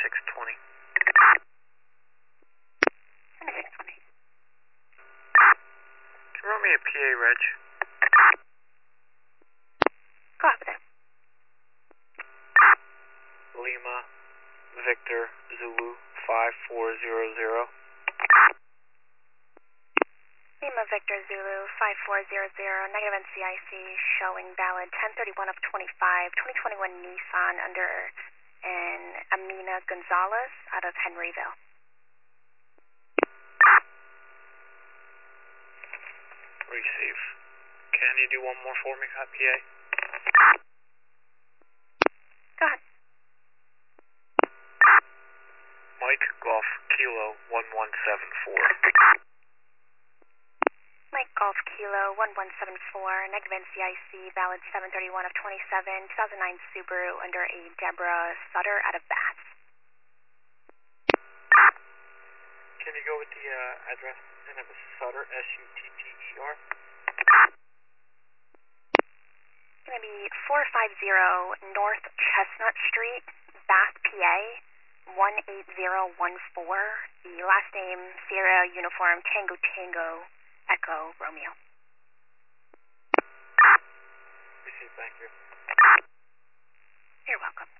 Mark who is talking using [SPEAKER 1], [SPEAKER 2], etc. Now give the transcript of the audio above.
[SPEAKER 1] 620.
[SPEAKER 2] Under 620.
[SPEAKER 1] Can you run me a PA reg?
[SPEAKER 2] Go out with it.
[SPEAKER 1] Lima, Victor, Zulu, 5400.
[SPEAKER 2] Lima Victor Zulu 5400, negative NCIC, showing valid 1031 of 25, 2021 Nissan under an Amina Gonzalez out of Henryville.
[SPEAKER 1] Receive. Can you do one more for me, PA?
[SPEAKER 2] Go ahead.
[SPEAKER 1] Mike Golf Kilo 1174.
[SPEAKER 2] Mike Golf Kilo 1174, negative NCIC, valid 731 of 27, 2009 Subaru under a Deborah Sutter out of Bath.
[SPEAKER 1] Can you go with the address and have a Sutter, S-U-T-T-E-R?
[SPEAKER 2] It's going to be 450 North Chestnut Street, Bath, PA, 18014. The last name, Sierra Uniform Tango Tango Echo Romeo.
[SPEAKER 1] Receive, thank you.
[SPEAKER 2] You're welcome.